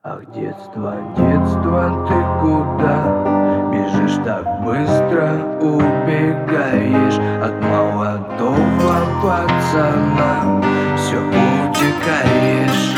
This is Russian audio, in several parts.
Ах, детство, детство, ты куда? Бежишь так быстро, убегаешь от молодого пацана. Все утекаешь.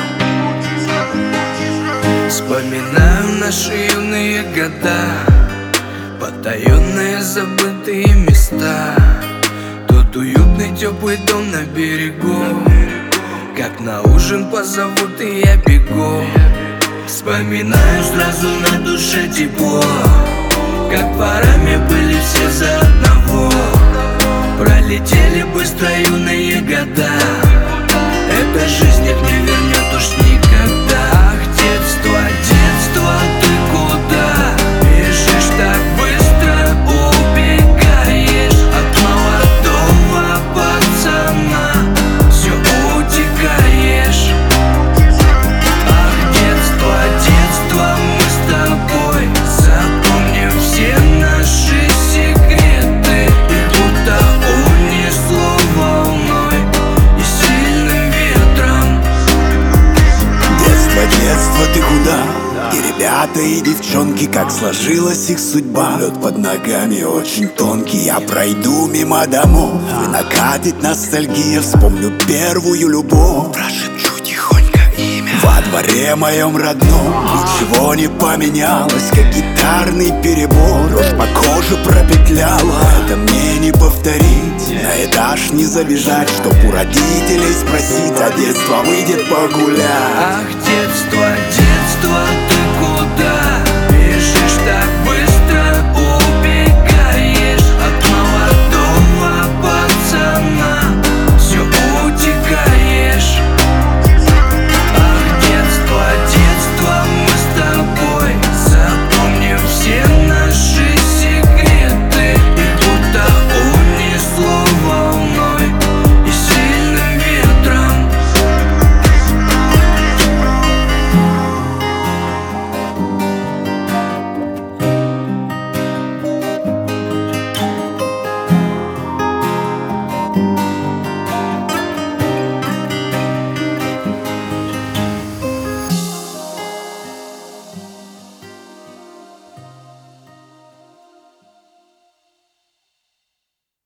Вспоминаю наши юные года, потаенные забытые места. Тот уютный теплый дом на берегу, как на ужин позовут и я бегу. Вспоминаю, сразу на душе тепло, как парами были все за одного. Пролетели быстро юные года, эта жизнь их не вернет уж никогда. Ах, детство, детство, ты куда? Бежишь так быстро, убегаешь от молодого пацана. Все утекаешь. Ах, детство, детство, мы с тобой запомним все наши секреты. И будто унесло волной и сильным ветром. Детство, детство, ты куда? И ребята, и девчонки, как сложилась их судьба. Лед под ногами очень тонкий, я пройду мимо домов, и накатит ностальгия. Вспомню первую любовь, прошепчу тихонько имя. Во дворе моем родном ничего не поменялось, как гитарный перебор дрожь по коже пропетляла. Это мне не повторить, на этаж не забежать, чтоб у родителей спросить, а детство выйдет погулять. Ах, детство.